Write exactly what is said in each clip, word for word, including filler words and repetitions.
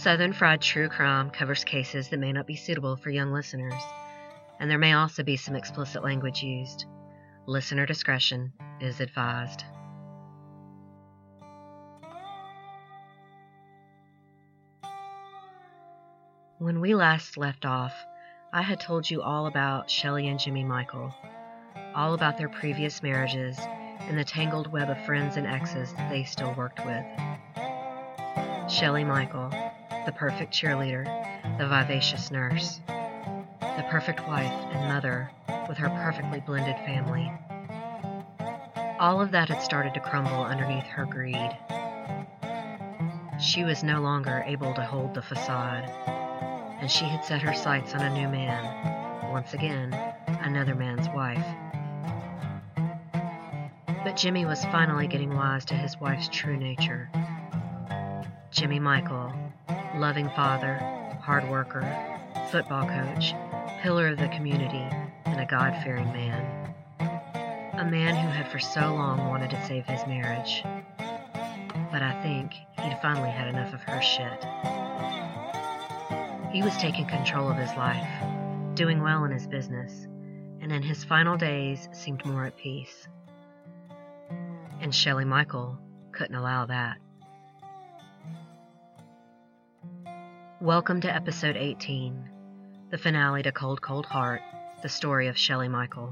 Southern Fried True Crime covers cases that may not be suitable for young listeners, and there may also be some explicit language used. Listener discretion is advised. When we last left off, I had told you all about Shelley and Jimmy Michael, all about their previous marriages and the tangled web of friends and exes that they still worked with. Shelley Michael, the perfect cheerleader, the vivacious nurse, the perfect wife and mother with her perfectly blended family. All of that had started to crumble underneath her greed. She was no longer able to hold the facade, and she had set her sights on a new man, once again, another man's wife. But Jimmy was finally getting wise to his wife's true nature. Jimmy Michael, loving father, hard worker, football coach, pillar of the community, and a God-fearing man. A man who had for so long wanted to save his marriage. But I think he'd finally had enough of her shit. He was taking control of his life, doing well in his business, and in his final days seemed more at peace. And Shelley Michael couldn't allow that. Welcome to episode eighteen, the finale to Cold Cold Heart, the story of Shelley Michael.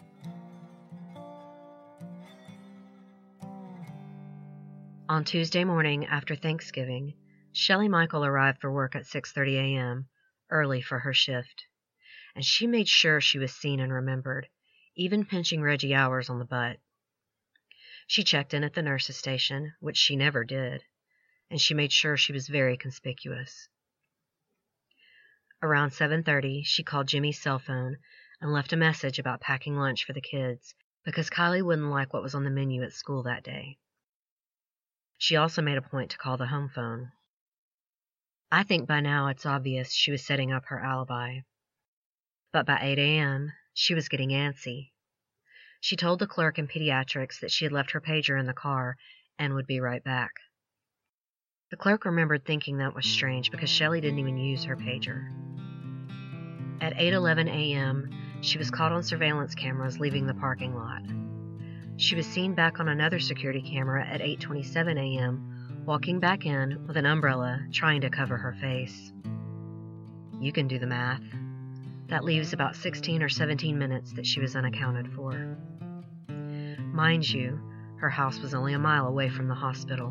On Tuesday morning after Thanksgiving, Shelley Michael arrived for work at six thirty a.m., early for her shift, and she made sure she was seen and remembered, even pinching Reggie hours on the butt. She checked in at the nurse's station, which she never did, and she made sure she was very conspicuous. Around seven thirty, she called Jimmy's cell phone and left a message about packing lunch for the kids because Kylie wouldn't like what was on the menu at school that day. She also made a point to call the home phone. I think by now it's obvious she was setting up her alibi. But by eight a.m., she was getting antsy. She told the clerk in pediatrics that she had left her pager in the car and would be right back. The clerk remembered thinking that was strange because Shelley didn't even use her pager. At eight eleven a.m., she was caught on surveillance cameras leaving the parking lot. She was seen back on another security camera at eight twenty-seven a.m., walking back in with an umbrella, trying to cover her face. You can do the math. That leaves about sixteen or seventeen minutes that she was unaccounted for. Mind you, her house was only a mile away from the hospital.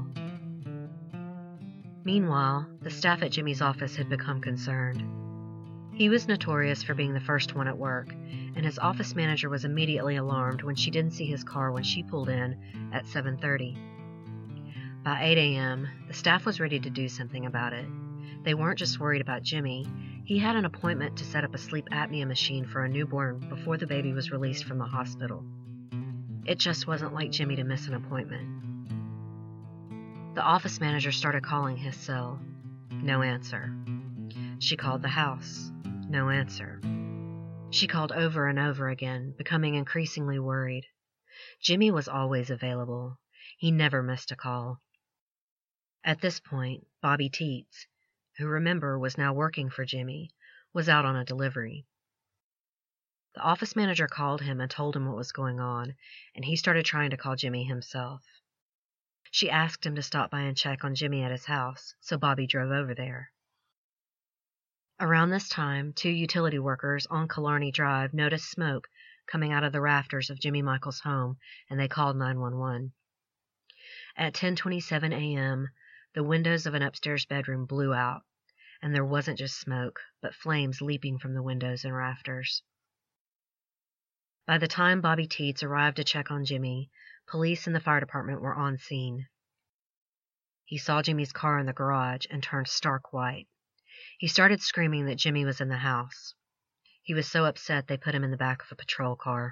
Meanwhile, the staff at Jimmy's office had become concerned. He was notorious for being the first one at work, and his office manager was immediately alarmed when she didn't see his car when she pulled in at seven thirty. By eight a.m., the staff was ready to do something about it. They weren't just worried about Jimmy. He had an appointment to set up a sleep apnea machine for a newborn before the baby was released from the hospital. It just wasn't like Jimmy to miss an appointment. The office manager started calling his cell. No answer. She called the house. No answer. She called over and over again, becoming increasingly worried. Jimmy was always available. He never missed a call. At this point, Bobby Teets, who remember was now working for Jimmy, was out on a delivery. The office manager called him and told him what was going on, and he started trying to call Jimmy himself. She asked him to stop by and check on Jimmy at his house, so Bobby drove over there. Around this time, two utility workers on Killarney Drive noticed smoke coming out of the rafters of Jimmy Michael's home, and they called nine one one. At ten twenty-seven a.m., the windows of an upstairs bedroom blew out, and there wasn't just smoke, but flames leaping from the windows and rafters. By the time Bobby Teets arrived to check on Jimmy, police and the fire department were on scene. He saw Jimmy's car in the garage and turned stark white. He started screaming that Jimmy was in the house. He was so upset they put him in the back of a patrol car.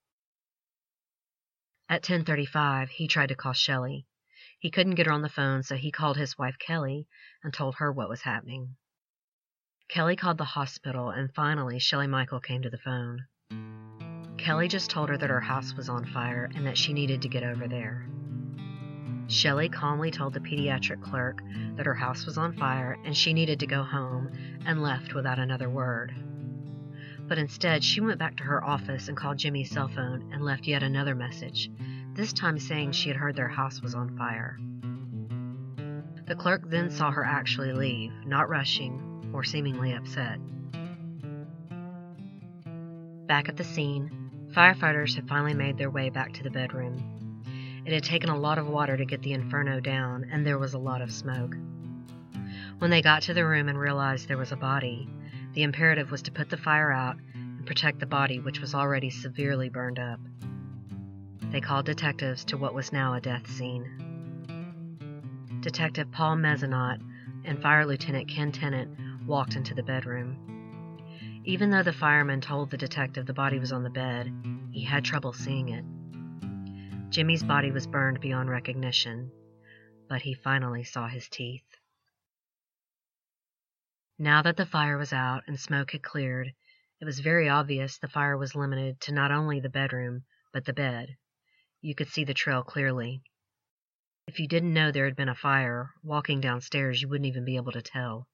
At ten thirty-five, he tried to call Shelley. He couldn't get her on the phone, so he called his wife Kelly and told her what was happening. Kelly called the hospital, and finally Shelley Michael came to the phone. Kelly just told her that her house was on fire and that she needed to get over there. Shelley calmly told the pediatric clerk that her house was on fire and she needed to go home, and left without another word. But instead, she went back to her office and called Jimmy's cell phone and left yet another message, this time saying she had heard their house was on fire. The clerk then saw her actually leave, not rushing or seemingly upset. Back at the scene, firefighters had finally made their way back to the bedroom. It had taken a lot of water to get the inferno down, and there was a lot of smoke. When they got to the room and realized there was a body, the imperative was to put the fire out and protect the body, which was already severely burned up. They called detectives to what was now a death scene. Detective Paul Mezzanot and Fire Lieutenant Ken Tennant walked into the bedroom. Even though the fireman told the detective the body was on the bed, he had trouble seeing it. Jimmy's body was burned beyond recognition, but he finally saw his teeth. Now that the fire was out and smoke had cleared, it was very obvious the fire was limited to not only the bedroom, but the bed. You could see the trail clearly. If you didn't know there had been a fire, walking downstairs you wouldn't even be able to tell.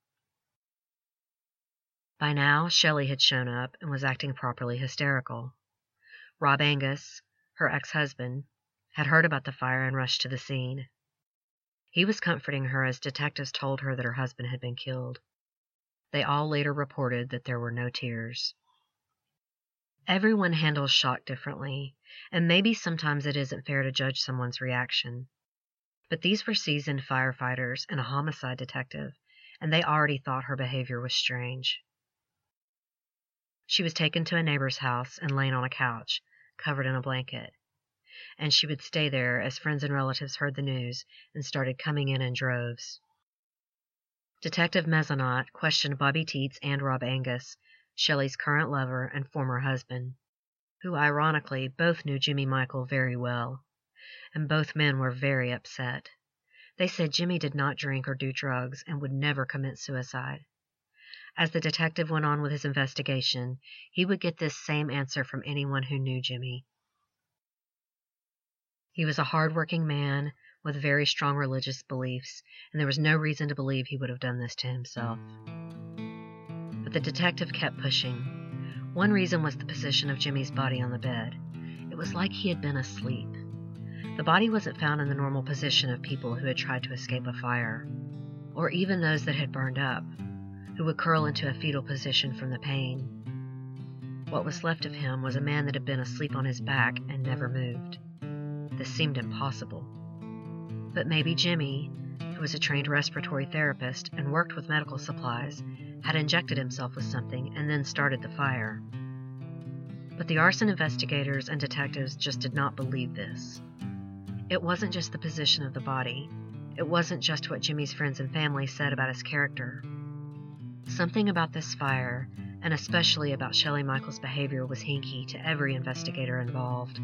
By now, Shelley had shown up and was acting properly hysterical. Rob Angus, her ex-husband, had heard about the fire and rushed to the scene. He was comforting her as detectives told her that her husband had been killed. They all later reported that there were no tears. Everyone handles shock differently, and maybe sometimes it isn't fair to judge someone's reaction. But these were seasoned firefighters and a homicide detective, and they already thought her behavior was strange. She was taken to a neighbor's house and laid on a couch, covered in a blanket. And she would stay there as friends and relatives heard the news and started coming in in droves. Detective Mezzanot questioned Bobby Teets and Rob Angus, Shelley's current lover and former husband, who ironically both knew Jimmy Michael very well, and both men were very upset. They said Jimmy did not drink or do drugs and would never commit suicide. As the detective went on with his investigation, he would get this same answer from anyone who knew Jimmy. He was a hard-working man with very strong religious beliefs, and there was no reason to believe he would have done this to himself. But the detective kept pushing. One reason was the position of Jimmy's body on the bed. It was like he had been asleep. The body wasn't found in the normal position of people who had tried to escape a fire, or even those that had burned up, who would curl into a fetal position from the pain. What was left of him was a man that had been asleep on his back and never moved. This seemed impossible. But maybe Jimmy, who was a trained respiratory therapist and worked with medical supplies, had injected himself with something and then started the fire. But the arson investigators and detectives just did not believe this. It wasn't just the position of the body. It wasn't just what Jimmy's friends and family said about his character. Something about this fire, and especially about Shelley Michael's behavior, was hinky to every investigator involved.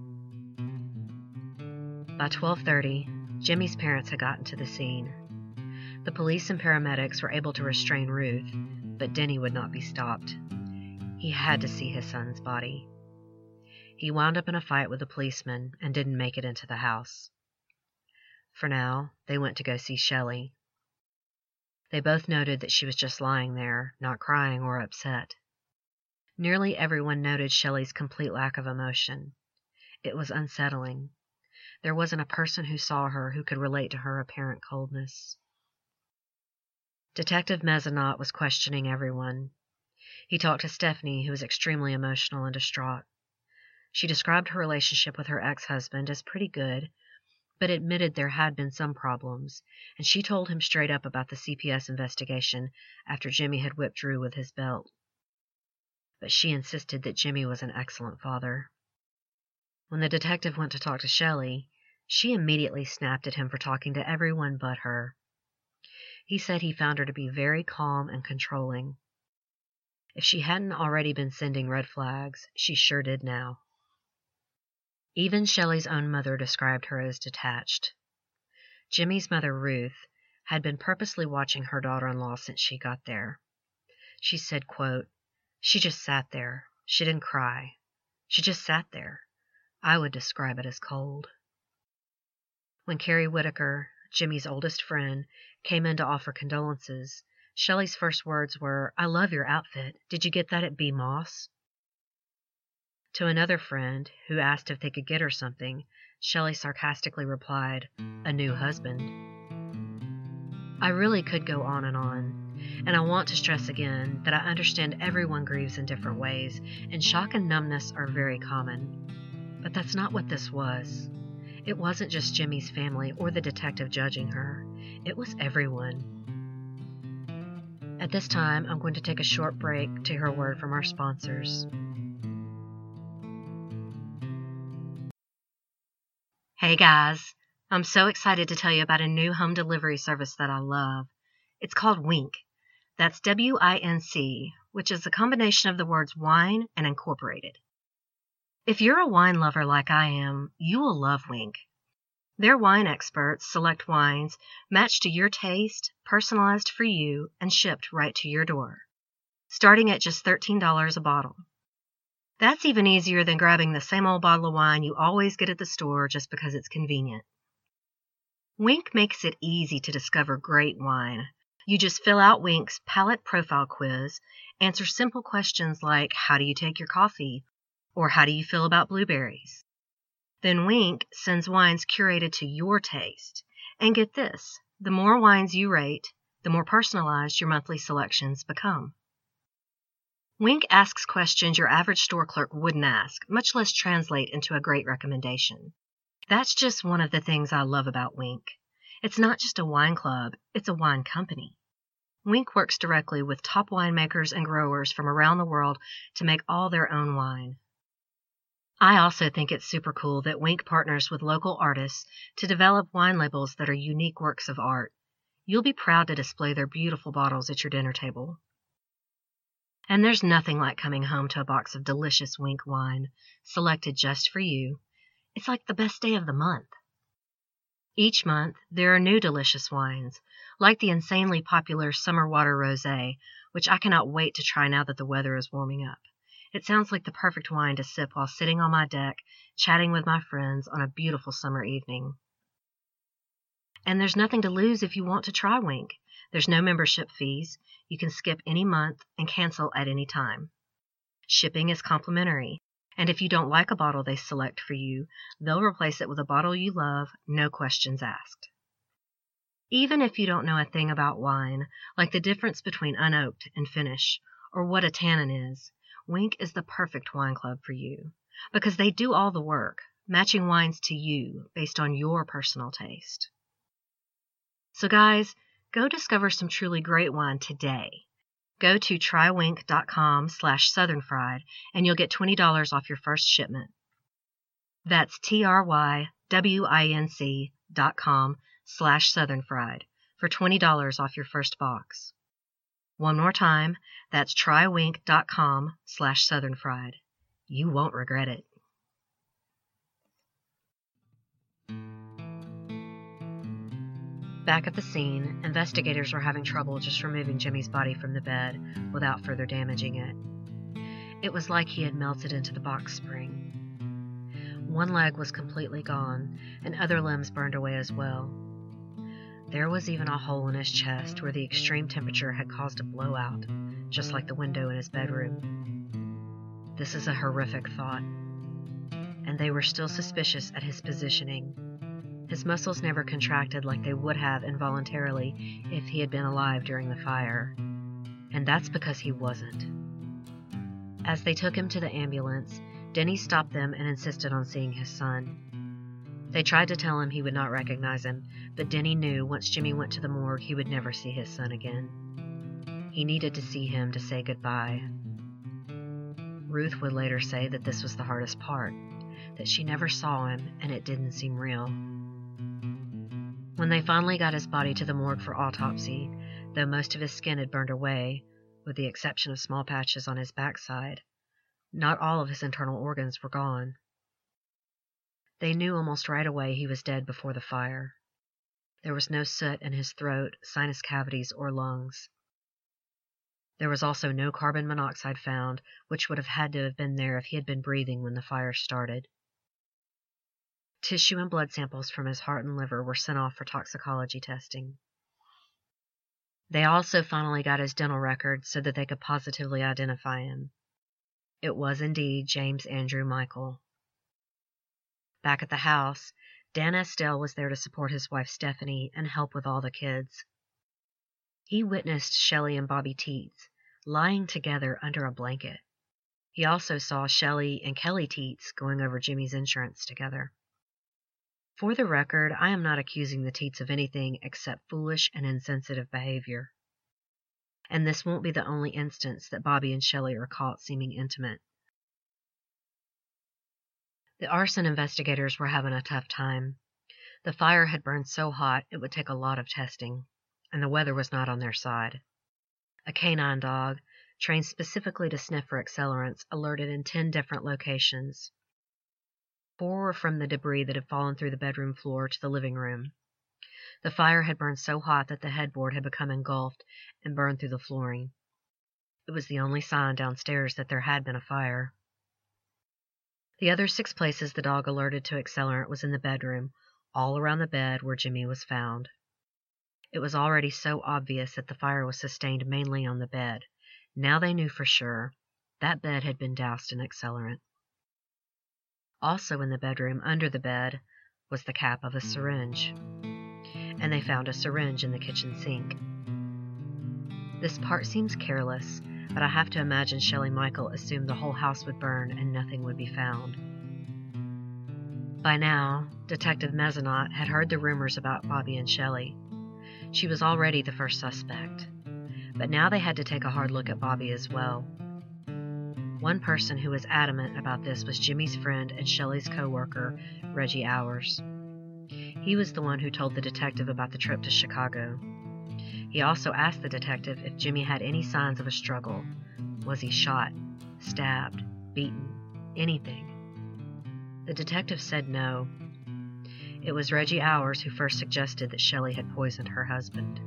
By twelve thirty, Jimmy's parents had gotten to the scene. The police and paramedics were able to restrain Ruth, but Denny would not be stopped. He had to see his son's body. He wound up in a fight with a policeman and didn't make it into the house. For now, they went to go see Shelley. They both noted that she was just lying there, not crying or upset. Nearly everyone noted Shelley's complete lack of emotion. It was unsettling. There wasn't a person who saw her who could relate to her apparent coldness. Detective Mezzanot was questioning everyone. He talked to Stephanie, who was extremely emotional and distraught. She described her relationship with her ex-husband as pretty good, but admitted there had been some problems, and she told him straight up about the C P S investigation after Jimmy had whipped Drew with his belt. But she insisted that Jimmy was an excellent father. When the detective went to talk to Shelley, she immediately snapped at him for talking to everyone but her. He said he found her to be very calm and controlling. If she hadn't already been sending red flags, she sure did now. Even Shelley's own mother described her as detached. Jimmy's mother, Ruth, had been purposely watching her daughter-in-law since she got there. She said, quote, "She just sat there. She didn't cry. She just sat there. I would describe it as cold." When Carrie Whitaker, Jimmy's oldest friend, came in to offer condolences, Shelley's first words were, "I love your outfit. Did you get that at B. Moss?" To another friend, who asked if they could get her something, Shelley sarcastically replied, "A new husband." I really could go on and on, and I want to stress again that I understand everyone grieves in different ways, and shock and numbness are very common. But that's not what this was. It wasn't just Jimmy's family or the detective judging her. It was everyone. At this time, I'm going to take a short break to hear a word from our sponsors. Hey guys, I'm so excited to tell you about a new home delivery service that I love. It's called Winc. That's W I N C, which is a combination of the words wine and incorporated. If you're a wine lover like I am, you will love Winc. Their wine experts select wines matched to your taste, personalized for you, and shipped right to your door, starting at just thirteen dollars a bottle. That's even easier than grabbing the same old bottle of wine you always get at the store just because it's convenient. Winc makes it easy to discover great wine. You just fill out Winc's palate profile quiz, answer simple questions like, how do you take your coffee? Or how do you feel about blueberries? Then Winc sends wines curated to your taste. And get this, the more wines you rate, the more personalized your monthly selections become. Winc asks questions your average store clerk wouldn't ask, much less translate into a great recommendation. That's just one of the things I love about Winc. It's not just a wine club, it's a wine company. Winc works directly with top winemakers and growers from around the world to make all their own wine. I also think it's super cool that Winc partners with local artists to develop wine labels that are unique works of art. You'll be proud to display their beautiful bottles at your dinner table. And there's nothing like coming home to a box of delicious Winc wine, selected just for you. It's like the best day of the month. Each month, there are new delicious wines, like the insanely popular Summer Water Rosé, which I cannot wait to try now that the weather is warming up. It sounds like the perfect wine to sip while sitting on my deck, chatting with my friends on a beautiful summer evening. And there's nothing to lose if you want to try Winc. There's no membership fees. You can skip any month and cancel at any time. Shipping is complimentary, and if you don't like a bottle they select for you, they'll replace it with a bottle you love, no questions asked. Even if you don't know a thing about wine, like the difference between unoaked and finish, or what a tannin is, Winc is the perfect wine club for you, because they do all the work, matching wines to you based on your personal taste. So guys, go discover some truly great wine today. Go to trywinc.com slash southernfried and you'll get twenty dollars off your first shipment. That's T-R-Y-W-I-N-C dot com slash southernfried for twenty dollars off your first box. One more time, that's trywinc.com slash southernfried. You won't regret it. Back at the scene, investigators were having trouble just removing Jimmy's body from the bed without further damaging it. It was like he had melted into the box spring. One leg was completely gone, and other limbs burned away as well. There was even a hole in his chest where the extreme temperature had caused a blowout, just like the window in his bedroom. This is a horrific thought, and they were still suspicious at his positioning. His muscles never contracted like they would have involuntarily if he had been alive during the fire. And that's because he wasn't. As they took him to the ambulance, Denny stopped them and insisted on seeing his son. They tried to tell him he would not recognize him, but Denny knew once Jimmy went to the morgue he would never see his son again. He needed to see him to say goodbye. Ruth would later say that this was the hardest part, that she never saw him and it didn't seem real. When they finally got his body to the morgue for autopsy, though most of his skin had burned away, with the exception of small patches on his backside, not all of his internal organs were gone. They knew almost right away he was dead before the fire. There was no soot in his throat, sinus cavities, or lungs. There was also no carbon monoxide found, which would have had to have been there if he had been breathing when the fire started. Tissue and blood samples from his heart and liver were sent off for toxicology testing. They also finally got his dental record so that they could positively identify him. It was indeed James Andrew Michael. Back at the house, Dan Estelle was there to support his wife Stephanie and help with all the kids. He witnessed Shelley and Bobby Teets lying together under a blanket. He also saw Shelley and Kelly Teets going over Jimmy's insurance together. For the record, I am not accusing the Teets of anything except foolish and insensitive behavior. And this won't be the only instance that Bobby and Shelley are caught seeming intimate. The arson investigators were having a tough time. The fire had burned so hot it would take a lot of testing, and the weather was not on their side. A canine dog, trained specifically to sniff for accelerants, alerted in ten different locations. Four were from the debris that had fallen through the bedroom floor to the living room. The fire had burned so hot that the headboard had become engulfed and burned through the flooring. It was the only sign downstairs that there had been a fire. The other six places the dog alerted to accelerant was in the bedroom, all around the bed where Jimmy was found. It was already so obvious that the fire was sustained mainly on the bed. Now they knew for sure that bed had been doused in accelerant. Also in the bedroom, under the bed, was the cap of a syringe. And they found a syringe in the kitchen sink. This part seems careless, but I have to imagine Shelley Michael assumed the whole house would burn and nothing would be found. By now, Detective Mezzanot had heard the rumors about Bobby and Shelley. She was already the first suspect, but now they had to take a hard look at Bobby as well. One person who was adamant about this was Jimmy's friend and Shelley's co-worker, Reggie Hours. He was the one who told the detective about the trip to Chicago. He also asked the detective if Jimmy had any signs of a struggle. Was he shot, stabbed, beaten, anything? The detective said no. It was Reggie Hours who first suggested that Shelley had poisoned her husband.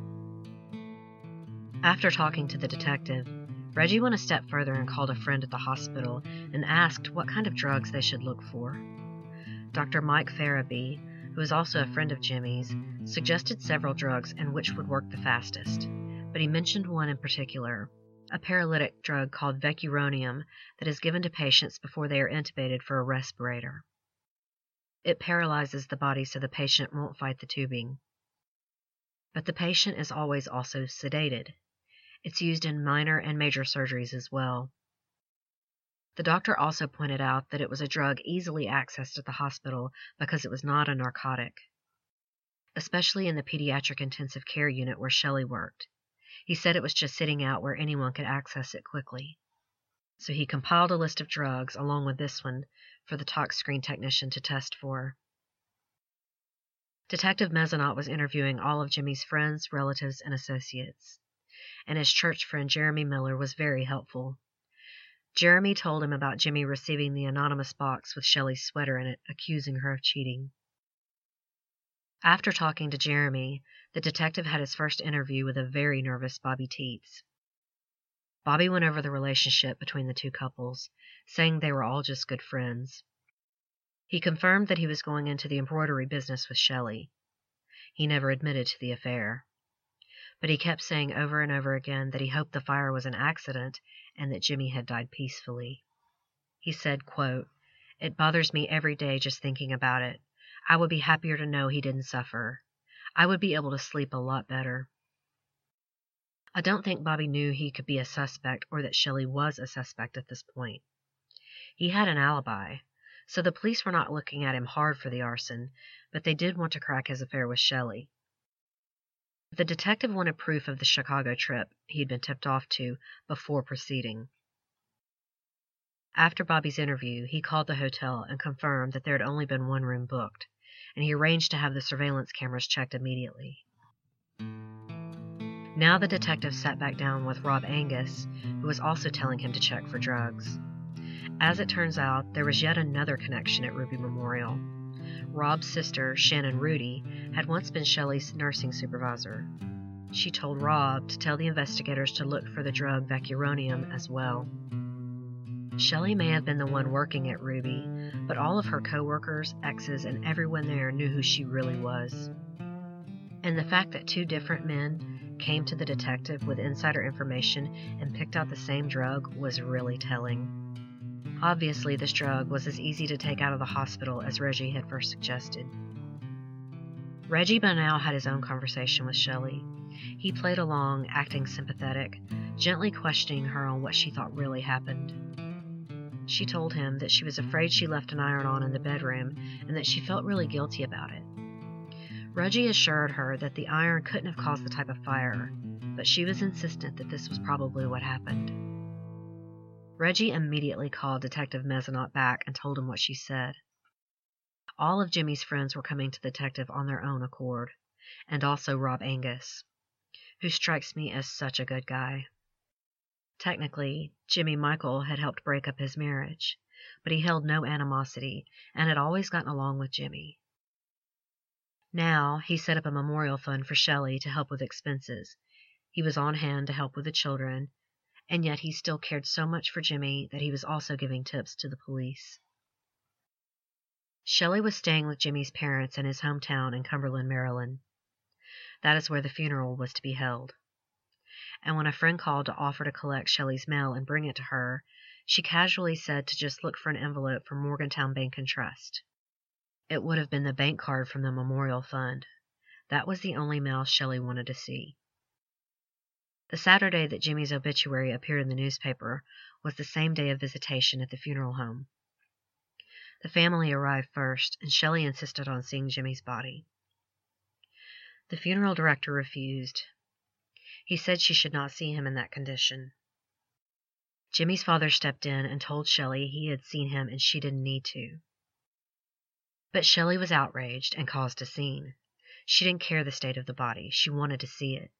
After talking to the detective, Reggie went a step further and called a friend at the hospital and asked what kind of drugs they should look for. Doctor Mike Farabee, who was also a friend of Jimmy's, suggested several drugs and which would work the fastest, but he mentioned one in particular, a paralytic drug called vecuronium that is given to patients before they are intubated for a respirator. It paralyzes the body so the patient won't fight the tubing. But the patient is always also sedated. It's used in minor and major surgeries as well. The doctor also pointed out that it was a drug easily accessed at the hospital because it was not a narcotic, especially in the pediatric intensive care unit where Shelley worked. He said it was just sitting out where anyone could access it quickly. So he compiled a list of drugs, along with this one, for the tox screen technician to test for. Detective Mezzanot was interviewing all of Jimmy's friends, relatives, and associates, and his church friend Jeremy Miller was very helpful. Jeremy told him about Jimmy receiving the anonymous box with Shelley's sweater in it, accusing her of cheating. After talking to Jeremy, the detective had his first interview with a very nervous Bobby Teets. Bobby went over the relationship between the two couples, saying they were all just good friends. He confirmed that he was going into the embroidery business with Shelley. He never admitted to the affair, but he kept saying over and over again that he hoped the fire was an accident and that Jimmy had died peacefully. He said, quote, "It bothers me every day just thinking about it. I would be happier to know he didn't suffer. I would be able to sleep a lot better." I don't think Bobby knew he could be a suspect or that Shelley was a suspect at this point. He had an alibi, so the police were not looking at him hard for the arson, but they did want to crack his affair with Shelley. The detective wanted proof of the Chicago trip he'd been tipped off to before proceeding. After Bobby's interview, he called the hotel and confirmed that there had only been one room booked, and he arranged to have the surveillance cameras checked immediately. Now the detective sat back down with Rob Angus, who was also telling him to check for drugs. As it turns out, there was yet another connection at Ruby Memorial. Rob's sister, Shannon Rudy, had once been Shelley's nursing supervisor. She told Rob to tell the investigators to look for the drug vecuronium as well. Shelley may have been the one working at Ruby, but all of her coworkers, exes, and everyone there knew who she really was. And the fact that two different men came to the detective with insider information and picked out the same drug was really telling. Obviously, this drug was as easy to take out of the hospital as Reggie had first suggested. Reggie by now had his own conversation with Shelley. He played along, acting sympathetic, gently questioning her on what she thought really happened. She told him that she was afraid she left an iron on in the bedroom and that she felt really guilty about it. Reggie assured her that the iron couldn't have caused the type of fire, but she was insistent that this was probably what happened. Reggie immediately called Detective Mezzanot back and told him what she said. All of Jimmy's friends were coming to the detective on their own accord, and also Rob Angus, who strikes me as such a good guy. Technically, Jimmy Michael had helped break up his marriage, but he held no animosity and had always gotten along with Jimmy. Now, he set up a memorial fund for Shelley to help with expenses. He was on hand to help with the children, and yet he still cared so much for Jimmy that he was also giving tips to the police. Shelley was staying with Jimmy's parents in his hometown in Cumberland, Maryland. That is where the funeral was to be held. And when a friend called to offer to collect Shelley's mail and bring it to her, she casually said to just look for an envelope from Morgantown Bank and Trust. It would have been the bank card from the memorial fund. That was the only mail Shelley wanted to see. The Saturday that Jimmy's obituary appeared in the newspaper was the same day of visitation at the funeral home. The family arrived first, and Shelley insisted on seeing Jimmy's body. The funeral director refused. He said she should not see him in that condition. Jimmy's father stepped in and told Shelley he had seen him and she didn't need to. But Shelley was outraged and caused a scene. She didn't care the state of the body. She wanted to see it.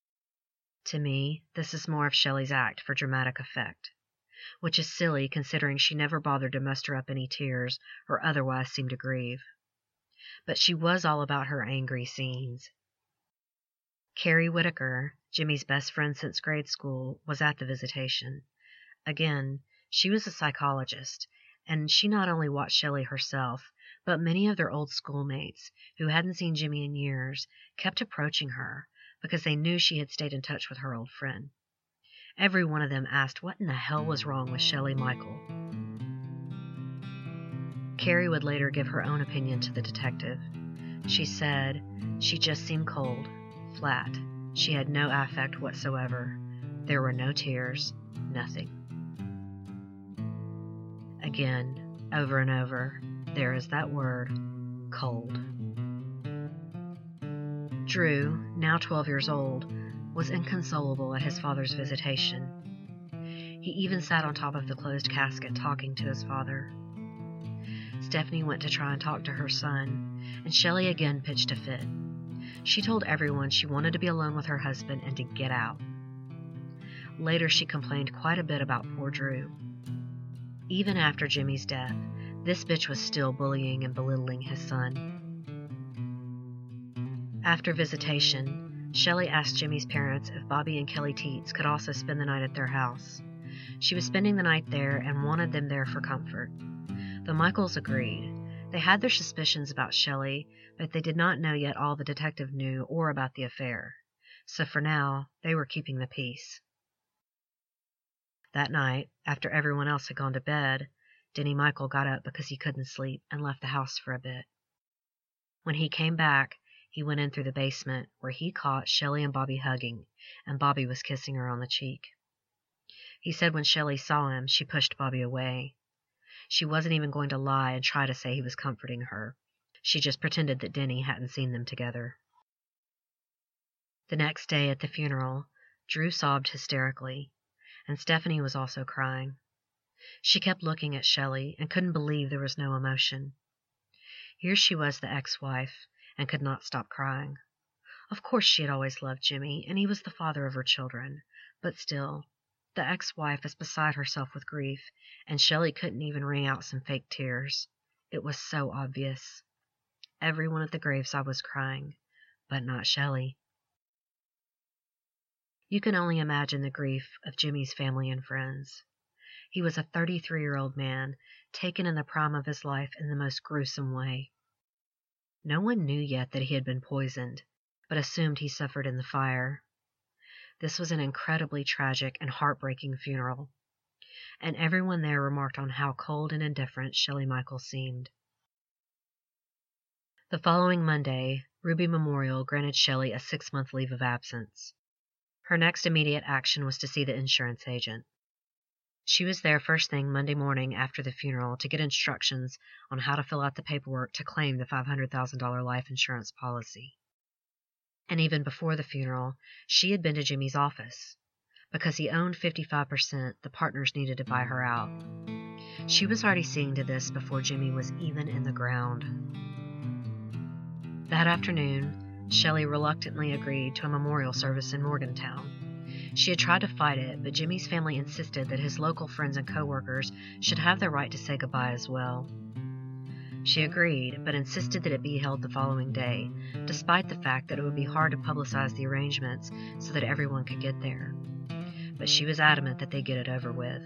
To me, this is more of Shelley's act for dramatic effect, which is silly considering she never bothered to muster up any tears or otherwise seem to grieve. But she was all about her angry scenes. Carrie Whitaker, Jimmy's best friend since grade school, was at the visitation. Again, she was a psychologist, and she not only watched Shelley herself, but many of their old schoolmates, who hadn't seen Jimmy in years, kept approaching her because they knew she had stayed in touch with her old friend. Every one of them asked what in the hell was wrong with Shelley Michael. Carrie would later give her own opinion to the detective. She said she just seemed cold, flat. She had no affect whatsoever. There were no tears, nothing. Again, over and over, there is that word, cold. Drew, now twelve years old, was inconsolable at his father's visitation. He even sat on top of the closed casket talking to his father. Stephanie went to try and talk to her son, and Shelley again pitched a fit. She told everyone she wanted to be alone with her husband and to get out. Later, she complained quite a bit about poor Drew. Even after Jimmy's death, this bitch was still bullying and belittling his son. After visitation, Shelley asked Jimmy's parents if Bobby and Kelly Teets could also spend the night at their house. She was spending the night there and wanted them there for comfort. The Michaels agreed. They had their suspicions about Shelley, but they did not know yet all the detective knew or about the affair. So for now, they were keeping the peace. That night, after everyone else had gone to bed, Denny Michael got up because he couldn't sleep and left the house for a bit. When he came back, he went in through the basement, where he caught Shelley and Bobby hugging, and Bobby was kissing her on the cheek. He said when Shelley saw him, she pushed Bobby away. She wasn't even going to lie and try to say he was comforting her. She just pretended that Denny hadn't seen them together. The next day at the funeral, Drew sobbed hysterically, and Stephanie was also crying. She kept looking at Shelley and couldn't believe there was no emotion. Here she was, the ex-wife, and could not stop crying. Of course she had always loved Jimmy, and he was the father of her children, but still, the ex-wife is beside herself with grief, and Shelley couldn't even wring out some fake tears. It was so obvious. Everyone at the graveside was crying, but not Shelley. You can only imagine the grief of Jimmy's family and friends. He was a thirty-three-year-old man, taken in the prime of his life in the most gruesome way. No one knew yet that he had been poisoned, but assumed he suffered in the fire. This was an incredibly tragic and heartbreaking funeral, and everyone there remarked on how cold and indifferent Shelley Michaels seemed. The following Monday, Ruby Memorial granted Shelley a six-month leave of absence. Her next immediate action was to see the insurance agent. She was there first thing Monday morning after the funeral to get instructions on how to fill out the paperwork to claim the five hundred thousand dollars life insurance policy. And even before the funeral, she had been to Jimmy's office. Because he owned fifty-five percent, the partners needed to buy her out. She was already seeing to this before Jimmy was even in the ground. That afternoon, Shelley reluctantly agreed to a memorial service in Morgantown. She had tried to fight it, but Jimmy's family insisted that his local friends and coworkers should have the right to say goodbye as well. She agreed, but insisted that it be held the following day, despite the fact that it would be hard to publicize the arrangements so that everyone could get there. But she was adamant that they get it over with.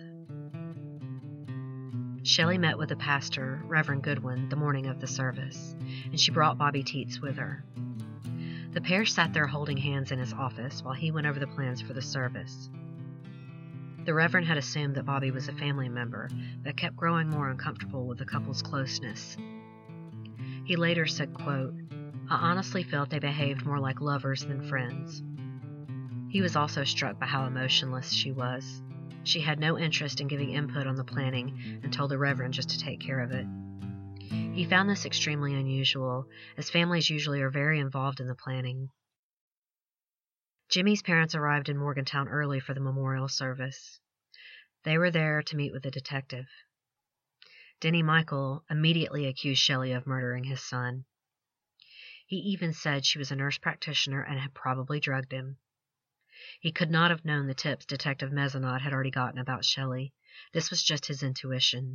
Shelley met with the pastor, Reverend Goodwin, the morning of the service, and she brought Bobby Teets with her. The pair sat there holding hands in his office while he went over the plans for the service. The Reverend had assumed that Bobby was a family member, but kept growing more uncomfortable with the couple's closeness. He later said, quote, "I honestly felt they behaved more like lovers than friends." He was also struck by how emotionless she was. She had no interest in giving input on the planning and told the Reverend just to take care of it. He found this extremely unusual, as families usually are very involved in the planning. Jimmy's parents arrived in Morgantown early for the memorial service. They were there to meet with the detective. Denny Michael immediately accused Shelley of murdering his son. He even said she was a nurse practitioner and had probably drugged him. He could not have known the tips Detective Mezenot had already gotten about Shelley. This was just his intuition.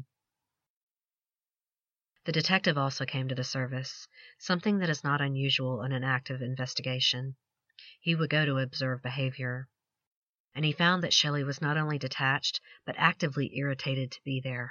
The detective also came to the service, something that is not unusual in an active investigation. He would go to observe behavior. And he found that Shelley was not only detached, but actively irritated to be there.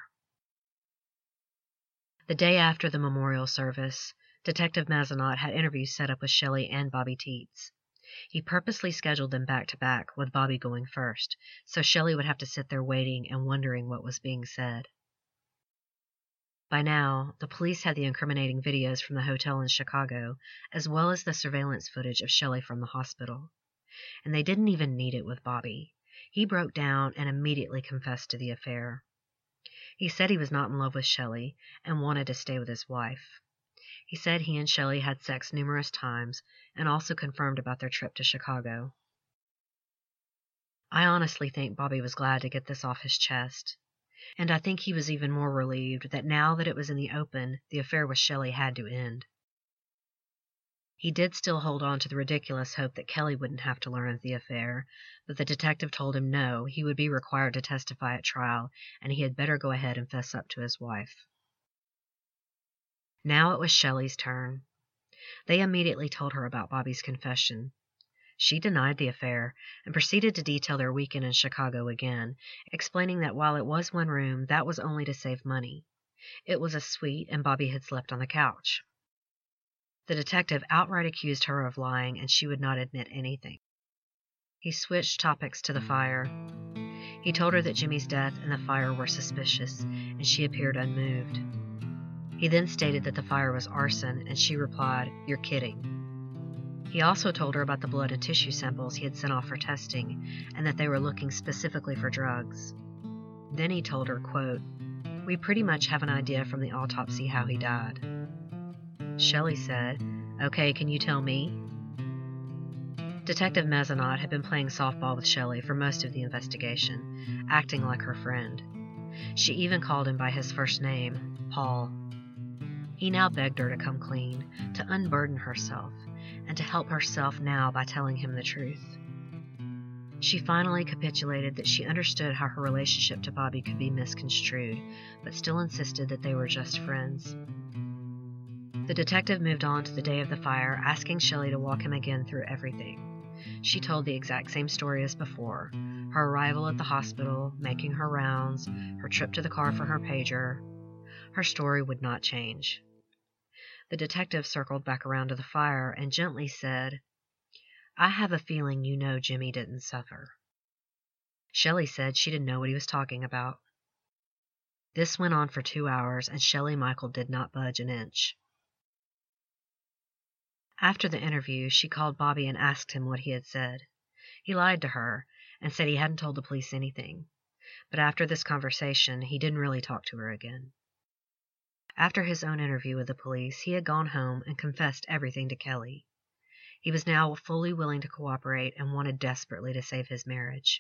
The day after the memorial service, Detective Mezenot had interviews set up with Shelley and Bobby Teets. He purposely scheduled them back-to-back, with Bobby going first, so Shelley would have to sit there waiting and wondering what was being said. By now, the police had the incriminating videos from the hotel in Chicago, as well as the surveillance footage of Shelley from the hospital. And they didn't even need it with Bobby. He broke down and immediately confessed to the affair. He said he was not in love with Shelley and wanted to stay with his wife. He said he and Shelley had sex numerous times and also confirmed about their trip to Chicago. I honestly think Bobby was glad to get this off his chest. And I think he was even more relieved that now that it was in the open, the affair with Shelley had to end. He did still hold on to the ridiculous hope that Kelly wouldn't have to learn of the affair, but the detective told him no, he would be required to testify at trial, and he had better go ahead and fess up to his wife. Now it was Shelley's turn. They immediately told her about Bobby's confession. She denied the affair and proceeded to detail their weekend in Chicago again, explaining that while it was one room, that was only to save money. It was a suite, and Bobby had slept on the couch. The detective outright accused her of lying, and she would not admit anything. He switched topics to the fire. He told her that Jimmy's death and the fire were suspicious, and she appeared unmoved. He then stated that the fire was arson, and she replied, "You're kidding." He also told her about the blood and tissue samples he had sent off for testing, and that they were looking specifically for drugs. Then he told her, quote, "We pretty much have an idea from the autopsy how he died." Shelley said, "Okay, can you tell me?" Detective Mezenot had been playing softball with Shelley for most of the investigation, acting like her friend. She even called him by his first name, Paul. He now begged her to come clean, to unburden herself, and to help herself now by telling him the truth. She finally capitulated that she understood how her relationship to Bobby could be misconstrued, but still insisted that they were just friends. The detective moved on to the day of the fire, asking Shelley to walk him again through everything. She told the exact same story as before. Her arrival at the hospital, making her rounds, her trip to the car for her pager. Her story would not change. The detective circled back around to the fire and gently said, "I have a feeling you know Jimmy didn't suffer." Shelley said she didn't know what he was talking about. This went on for two hours, and Shelley Michael did not budge an inch. After the interview, she called Bobby and asked him what he had said. He lied to her and said he hadn't told the police anything, but after this conversation, he didn't really talk to her again. After his own interview with the police, he had gone home and confessed everything to Kelly. He was now fully willing to cooperate and wanted desperately to save his marriage.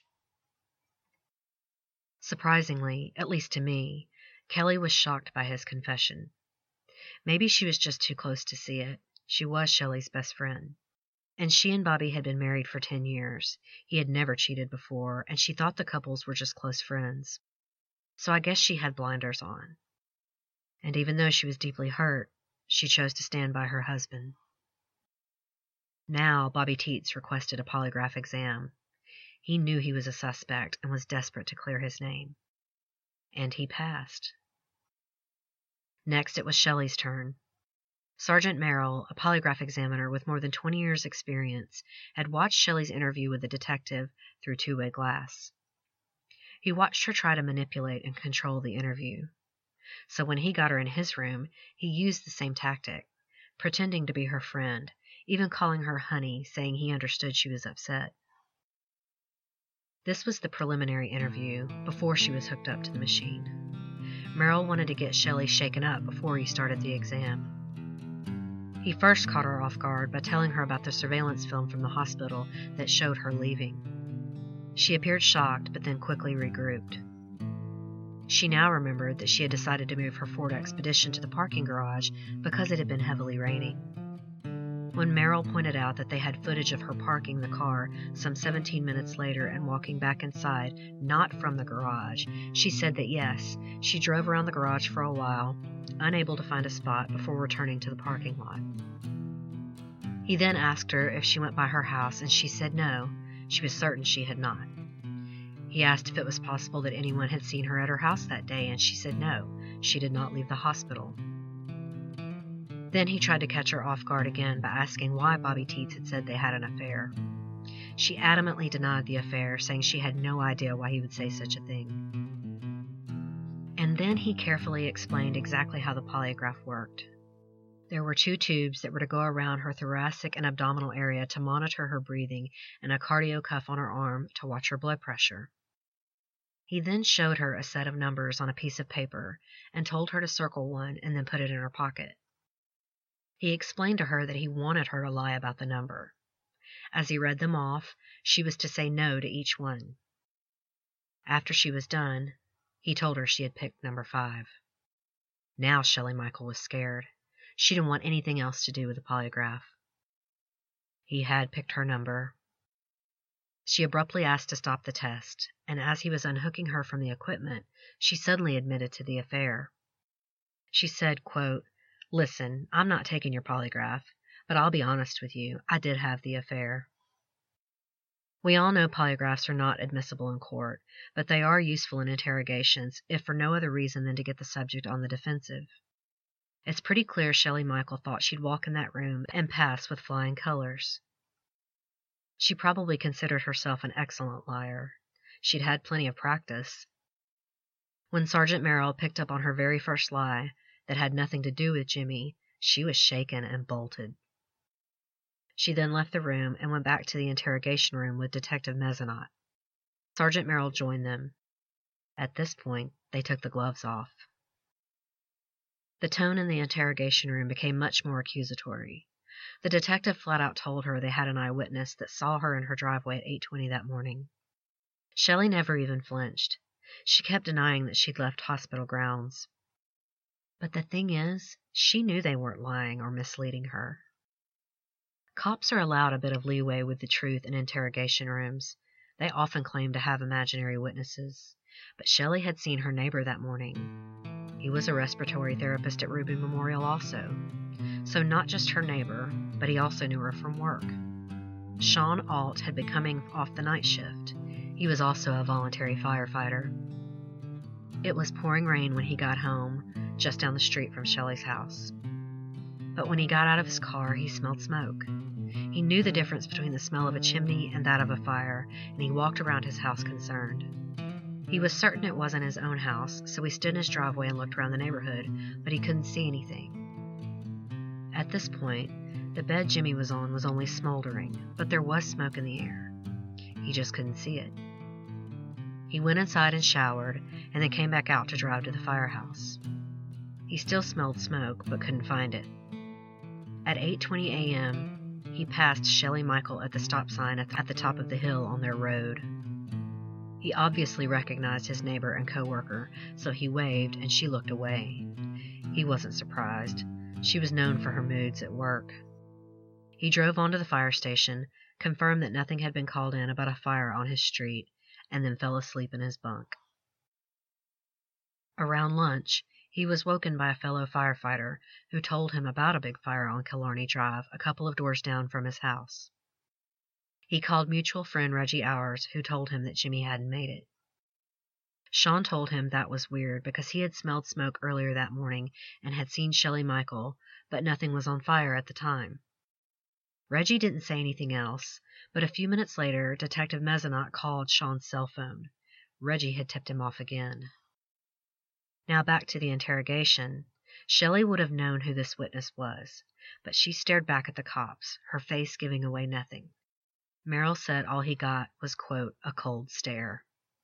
Surprisingly, at least to me, Kelly was shocked by his confession. Maybe she was just too close to see it. She was Shelley's best friend. And she and Bobby had been married for ten years. He had never cheated before, and she thought the couples were just close friends. So I guess she had blinders on. And even though she was deeply hurt, she chose to stand by her husband. Now Bobby Teets requested a polygraph exam. He knew he was a suspect and was desperate to clear his name. And he passed. Next, it was Shelley's turn. Sergeant Merrill, a polygraph examiner with more than twenty years' experience, had watched Shelley's interview with the detective through two-way glass. He watched her try to manipulate and control the interview. So when he got her in his room, he used the same tactic, pretending to be her friend, even calling her honey, saying he understood she was upset. This was the preliminary interview, before she was hooked up to the machine. Merrill wanted to get Shelley shaken up before he started the exam. He first caught her off guard by telling her about the surveillance film from the hospital that showed her leaving. She appeared shocked, but then quickly regrouped. She now remembered that she had decided to move her Ford Expedition to the parking garage because it had been heavily raining. When Merrill pointed out that they had footage of her parking the car some seventeen minutes later and walking back inside, not from the garage, she said that yes, she drove around the garage for a while, unable to find a spot before returning to the parking lot. He then asked her if she went by her house, and she said no, she was certain she had not. He asked if it was possible that anyone had seen her at her house that day, and she said no, she did not leave the hospital. Then he tried to catch her off guard again by asking why Bobby Teets had said they had an affair. She adamantly denied the affair, saying she had no idea why he would say such a thing. And then he carefully explained exactly how the polygraph worked. There were two tubes that were to go around her thoracic and abdominal area to monitor her breathing, and a cardio cuff on her arm to watch her blood pressure. He then showed her a set of numbers on a piece of paper and told her to circle one and then put it in her pocket. He explained to her that he wanted her to lie about the number. As he read them off, she was to say no to each one. After she was done, he told her she had picked number five. Now Shelley Michael was scared. She didn't want anything else to do with the polygraph. He had picked her number. She abruptly asked to stop the test, and as he was unhooking her from the equipment, she suddenly admitted to the affair. She said, quote, "Listen, I'm not taking your polygraph, but I'll be honest with you, I did have the affair." We all know polygraphs are not admissible in court, but they are useful in interrogations, if for no other reason than to get the subject on the defensive. It's pretty clear Shelley Michael thought she'd walk in that room and pass with flying colors. She probably considered herself an excellent liar. She'd had plenty of practice. When Sergeant Merrill picked up on her very first lie, that had nothing to do with Jimmy, she was shaken and bolted. She then left the room and went back to the interrogation room with Detective Mezenot. Sergeant Merrill joined them. At this point, they took the gloves off. The tone in the interrogation room became much more accusatory. The detective flat out told her they had an eyewitness that saw her in her driveway at eight twenty that morning. Shelley never even flinched. She kept denying that she'd left hospital grounds. But the thing is, she knew they weren't lying or misleading her. Cops are allowed a bit of leeway with the truth in interrogation rooms. They often claim to have imaginary witnesses. But Shelley had seen her neighbor that morning. He was a respiratory therapist at Ruby Memorial also. So not just her neighbor, but he also knew her from work. Sean Alt had been coming off the night shift. He was also a voluntary firefighter. It was pouring rain when he got home, just down the street from Shelley's house. But when he got out of his car, he smelled smoke. He knew the difference between the smell of a chimney and that of a fire, and he walked around his house concerned. He was certain it wasn't his own house, so he stood in his driveway and looked around the neighborhood, but he couldn't see anything. At this point, the bed Jimmy was on was only smoldering, but there was smoke in the air. He just couldn't see it. He went inside and showered, and then came back out to drive to the firehouse. He still smelled smoke, but couldn't find it. At eight twenty a.m., he passed Shelley Michael at the stop sign at the top of the hill on their road. He obviously recognized his neighbor and co-worker, so he waved and she looked away. He wasn't surprised. She was known for her moods at work. He drove on to the fire station, confirmed that nothing had been called in about a fire on his street, and then fell asleep in his bunk. Around lunch, he was woken by a fellow firefighter who told him about a big fire on Killarney Drive a couple of doors down from his house. He called mutual friend Reggie Hours, who told him that Jimmy hadn't made it. Sean told him that was weird because he had smelled smoke earlier that morning and had seen Shelley Michael, but nothing was on fire at the time. Reggie didn't say anything else, but a few minutes later, Detective Mezzanot called Sean's cell phone. Reggie had tipped him off again. Now back to the interrogation. Shelley would have known who this witness was, but she stared back at the cops, her face giving away nothing. Merrill said all he got was, quote, a cold stare.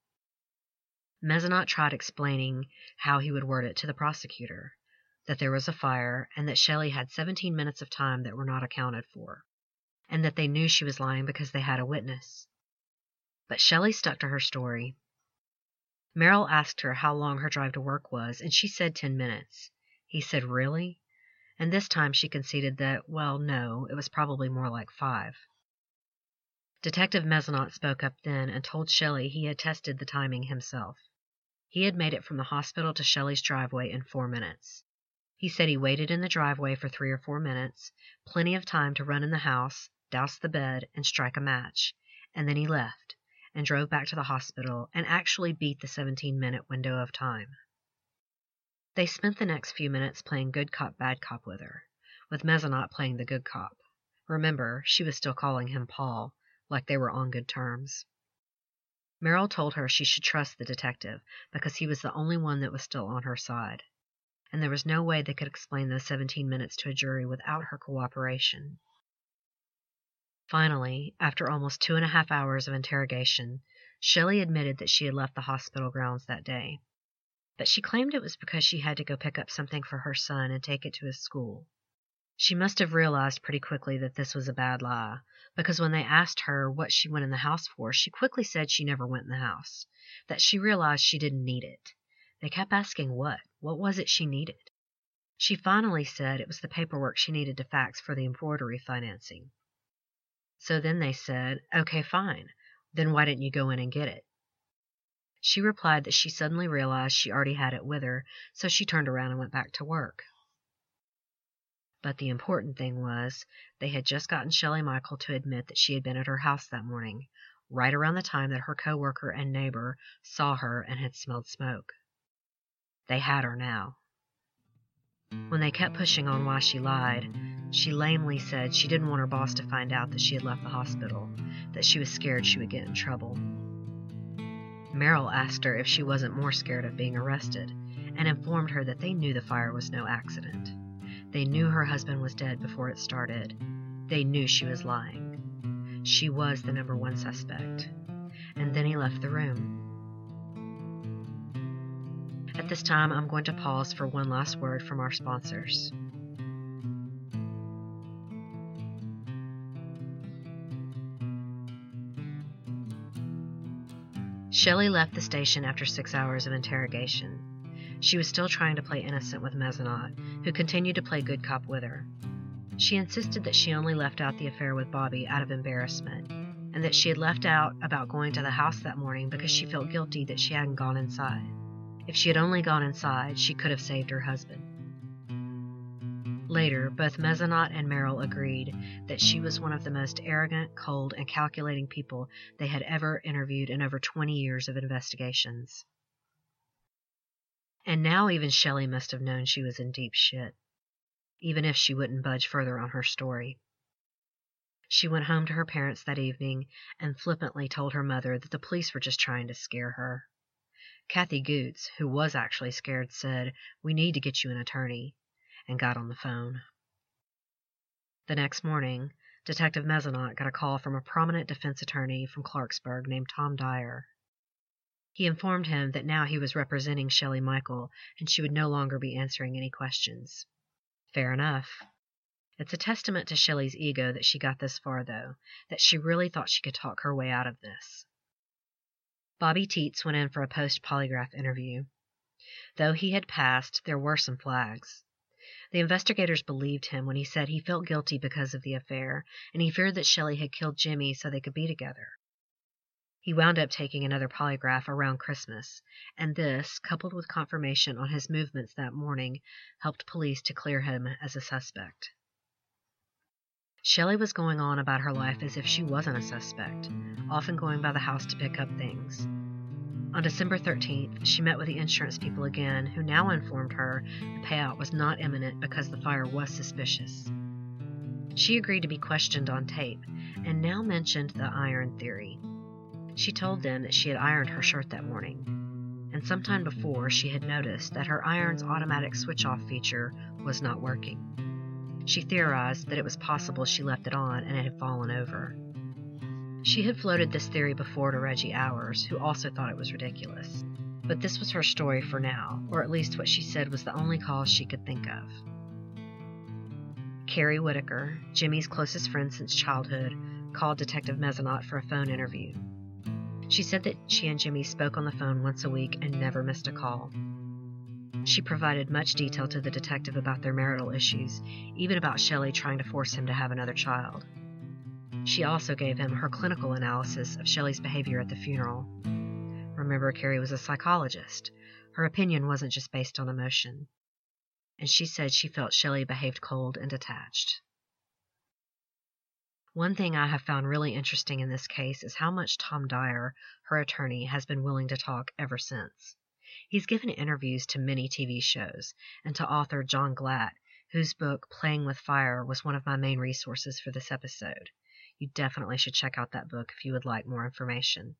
Mezzanot tried explaining how he would word it to the prosecutor, that there was a fire and that Shelley had seventeen minutes of time that were not accounted for, and that they knew she was lying because they had a witness. But Shelley stuck to her story. Merrill asked her how long her drive to work was, and she said ten minutes. He said, really? And this time she conceded that, well, no, it was probably more like five. Detective Mezzanot spoke up then and told Shelley he had tested the timing himself. He had made it from the hospital to Shelley's driveway in four minutes. He said he waited in the driveway for three or four minutes, plenty of time to run in the house, douse the bed, and strike a match, and then he left, and drove back to the hospital, and actually beat the seventeen-minute window of time. They spent the next few minutes playing good cop, bad cop with her, with Mezzanot playing the good cop. Remember, she was still calling him Paul, like they were on good terms. Merrill told her she should trust the detective, because he was the only one that was still on her side, and there was no way they could explain those seventeen minutes to a jury without her cooperation. Finally, after almost two and a half hours of interrogation, Shelley admitted that she had left the hospital grounds that day, but she claimed it was because she had to go pick up something for her son and take it to his school. She must have realized pretty quickly that this was a bad lie, because when they asked her what she went in the house for, she quickly said she never went in the house, that she realized she didn't need it. They kept asking what. What was it she needed? She finally said it was the paperwork she needed to fax for the embroidery financing. So then they said, okay, fine. Then why didn't you go in and get it? She replied that she suddenly realized she already had it with her, so she turned around and went back to work. But the important thing was, they had just gotten Shelley Michael to admit that she had been at her house that morning, right around the time that her coworker and neighbor saw her and had smelled smoke. They had her now. When they kept pushing on why she lied, she lamely said she didn't want her boss to find out that she had left the hospital, that she was scared she would get in trouble. Merrill asked her if she wasn't more scared of being arrested, and informed her that they knew the fire was no accident. They knew her husband was dead before it started. They knew she was lying. She was the number one suspect. And then he left the room. At this time, I'm going to pause for one last word from our sponsors. Shelley left the station after six hours of interrogation. She was still trying to play innocent with Mezzanot, who continued to play good cop with her. She insisted that she only left out the affair with Bobby out of embarrassment, and that she had left out about going to the house that morning because she felt guilty that she hadn't gone inside. If she had only gone inside, she could have saved her husband. Later, both Mezenot and Merrill agreed that she was one of the most arrogant, cold, and calculating people they had ever interviewed in over twenty years of investigations. And now even Shelley must have known she was in deep shit, even if she wouldn't budge further on her story. She went home to her parents that evening and flippantly told her mother that the police were just trying to scare her. Kathy Goots, who was actually scared, said, "We need to get you an attorney," and got on the phone. The next morning, Detective Mezenot got a call from a prominent defense attorney from Clarksburg named Tom Dyer. He informed him that now he was representing Shelley Michael and she would no longer be answering any questions. Fair enough. It's a testament to Shelley's ego that she got this far, though, that she really thought she could talk her way out of this. Bobby Teets went in for a post-polygraph interview. Though he had passed, there were some flags. The investigators believed him when he said he felt guilty because of the affair, and he feared that Shelley had killed Jimmy so they could be together. He wound up taking another polygraph around Christmas, and this, coupled with confirmation on his movements that morning, helped police to clear him as a suspect. Shelley was going on about her life as if she wasn't a suspect, often going by the house to pick up things. On December thirteenth, she met with the insurance people again, who now informed her the payout was not imminent because the fire was suspicious. She agreed to be questioned on tape, and now mentioned the iron theory. She told them that she had ironed her shirt that morning, and sometime before she had noticed that her iron's automatic switch-off feature was not working. She theorized that it was possible she left it on and it had fallen over. She had floated this theory before to Reggie Hours, who also thought it was ridiculous. But this was her story for now, or at least what she said was the only cause she could think of. Carrie Whitaker, Jimmy's closest friend since childhood, called Detective Mezenot for a phone interview. She said that she and Jimmy spoke on the phone once a week and never missed a call. She provided much detail to the detective about their marital issues, even about Shelley trying to force him to have another child. She also gave him her clinical analysis of Shelley's behavior at the funeral. Remember, Carrie was a psychologist. Her opinion wasn't just based on emotion. And she said she felt Shelley behaved cold and detached. One thing I have found really interesting in this case is how much Tom Dyer, her attorney, has been willing to talk ever since. He's given interviews to many T V shows, and to author John Glatt, whose book Playing with Fire was one of my main resources for this episode. You definitely should check out that book if you would like more information.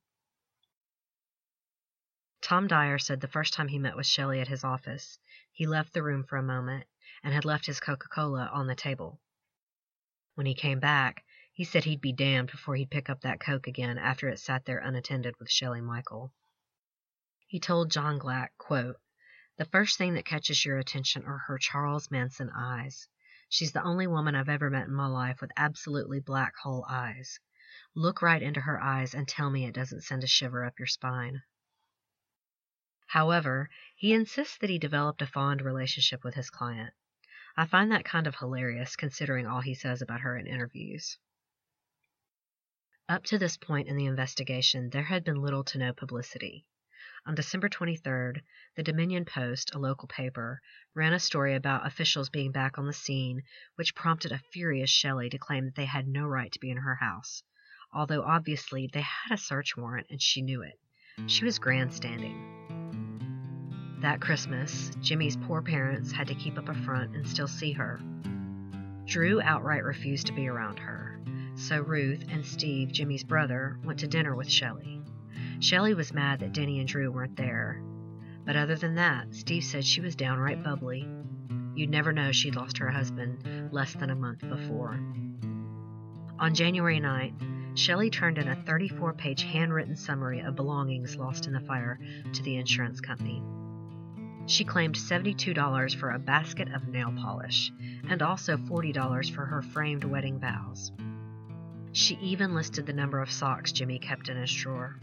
Tom Dyer said the first time he met with Shelley at his office, he left the room for a moment and had left his Coca-Cola on the table. When he came back, he said he'd be damned before he'd pick up that Coke again after it sat there unattended with Shelley Michael. He told John Glatt, quote, "The first thing that catches your attention are her Charles Manson eyes. She's the only woman I've ever met in my life with absolutely black hole eyes. Look right into her eyes and tell me it doesn't send a shiver up your spine." However, he insists that he developed a fond relationship with his client. I find that kind of hilarious considering all he says about her in interviews. Up to this point in the investigation, there had been little to no publicity. On December twenty-third, the Dominion Post, a local paper, ran a story about officials being back on the scene, which prompted a furious Shelley to claim that they had no right to be in her house, although obviously they had a search warrant and she knew it. She was grandstanding. That Christmas, Jimmy's poor parents had to keep up a front and still see her. Drew outright refused to be around her, so Ruth and Steve, Jimmy's brother, went to dinner with Shelley. Shelley was mad that Denny and Drew weren't there, but other than that, Steve said she was downright bubbly. You'd never know she'd lost her husband less than a month before. On January ninth, Shelley turned in a thirty-four page handwritten summary of belongings lost in the fire to the insurance company. She claimed seventy-two dollars for a basket of nail polish, and also forty dollars for her framed wedding vows. She even listed the number of socks Jimmy kept in his drawer.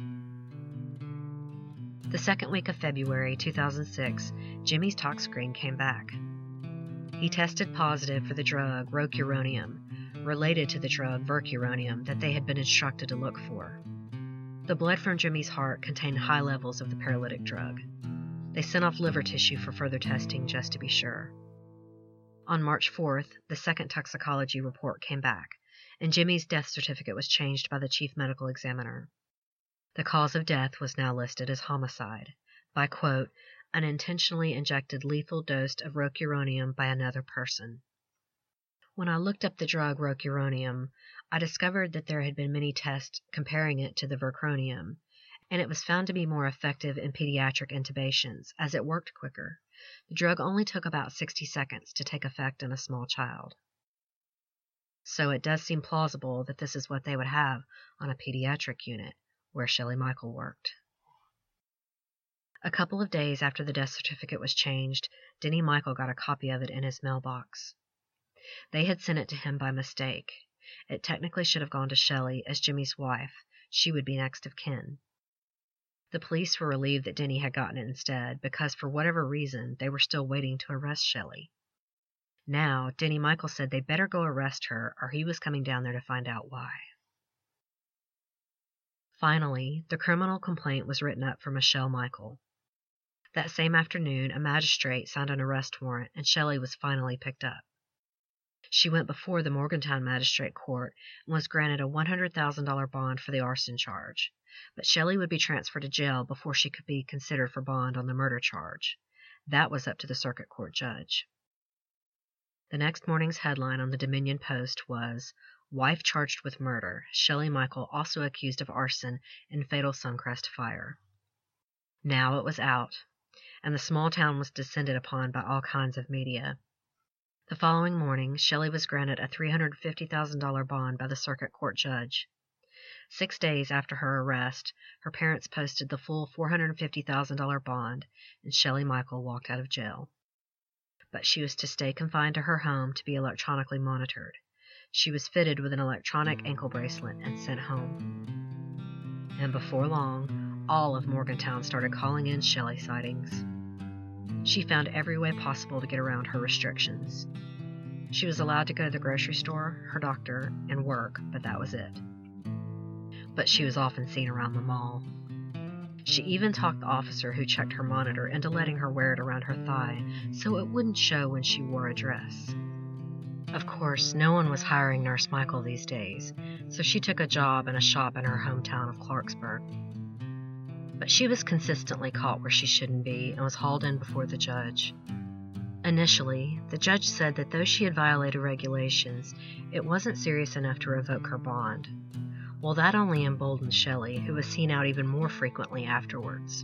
The second week of February two thousand six, Jimmy's tox screen came back. He tested positive for the drug rocuronium, related to the drug vercuronium that they had been instructed to look for. The blood from Jimmy's heart contained high levels of the paralytic drug. They sent off liver tissue for further testing just to be sure. On March fourth, the second toxicology report came back, and Jimmy's death certificate was changed by the chief medical examiner. The cause of death was now listed as homicide by, quote, an intentionally injected lethal dose of rocuronium by another person. When I looked up the drug rocuronium, I discovered that there had been many tests comparing it to the vercronium, and it was found to be more effective in pediatric intubations, as it worked quicker. The drug only took about sixty seconds to take effect in a small child. So it does seem plausible that this is what they would have on a pediatric unit, where Shelley Michael worked. A couple of days after the death certificate was changed, Denny Michael got a copy of it in his mailbox. They had sent it to him by mistake. It technically should have gone to Shelley as Jimmy's wife. She would be next of kin. The police were relieved that Denny had gotten it instead, because for whatever reason, they were still waiting to arrest Shelley. Now, Denny Michael said they better go arrest her, or he was coming down there to find out why. Finally, the criminal complaint was written up for Michelle Michael. That same afternoon, a magistrate signed an arrest warrant, and Shelley was finally picked up. She went before the Morgantown Magistrate Court and was granted a one hundred thousand dollars bond for the arson charge, but Shelley would be transferred to jail before she could be considered for bond on the murder charge. That was up to the circuit court judge. The next morning's headline on the Dominion Post was, Wife charged with murder, Shelley Michael also accused of arson in fatal Suncrest fire. Now it was out, and the small town was descended upon by all kinds of media. The following morning, Shelley was granted a three hundred fifty thousand dollars bond by the circuit court judge. Six days after her arrest, her parents posted the full four hundred fifty thousand dollars bond, and Shelley Michael walked out of jail. But she was to stay confined to her home to be electronically monitored. She was fitted with an electronic ankle bracelet and sent home. And before long, all of Morgantown started calling in Shelley sightings. She found every way possible to get around her restrictions. She was allowed to go to the grocery store, her doctor, and work, but that was it. But she was often seen around the mall. She even talked the officer who checked her monitor into letting her wear it around her thigh so it wouldn't show when she wore a dress. Of course, no one was hiring Nurse Michael these days, so she took a job in a shop in her hometown of Clarksburg. But she was consistently caught where she shouldn't be and was hauled in before the judge. Initially, the judge said that though she had violated regulations, it wasn't serious enough to revoke her bond. Well, that only emboldened Shelley, who was seen out even more frequently afterwards.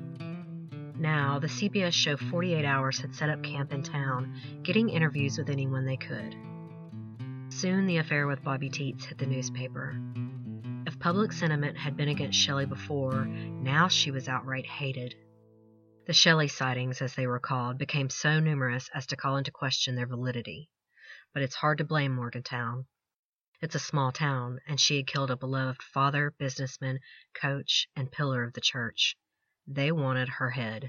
Now, the C B S show forty-eight hours had set up camp in town, getting interviews with anyone they could. Soon the affair with Bobby Teets hit the newspaper. If public sentiment had been against Shelley before, now she was outright hated. The Shelley sightings, as they were called, became so numerous as to call into question their validity. But it's hard to blame Morgantown. It's a small town, and she had killed a beloved father, businessman, coach, and pillar of the church. They wanted her head.